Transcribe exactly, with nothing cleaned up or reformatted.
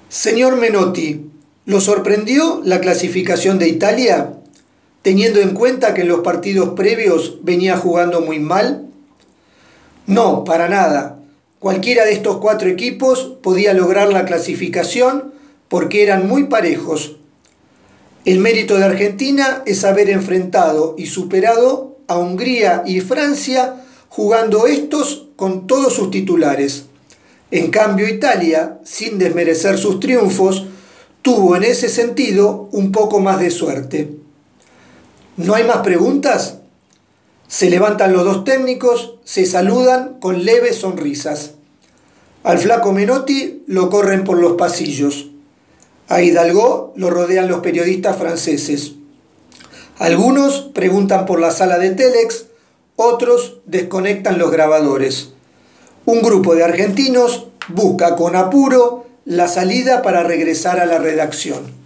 Señor Menotti, ¿lo sorprendió la clasificación de Italia, teniendo en cuenta que en los partidos previos venía jugando muy mal? No, para nada. Cualquiera de estos cuatro equipos podía lograr la clasificación porque eran muy parejos. El mérito de Argentina es haber enfrentado y superado a Hungría y Francia jugando estos con todos sus titulares. En cambio, Italia, sin desmerecer sus triunfos, tuvo en ese sentido un poco más de suerte. ¿No hay más preguntas? Se levantan los dos técnicos, se saludan con leves sonrisas. Al flaco Menotti lo corren por los pasillos. A Hidalgo lo rodean los periodistas franceses. Algunos preguntan por la sala de Telex, otros desconectan los grabadores. Un grupo de argentinos busca con apuro la salida para regresar a la redacción.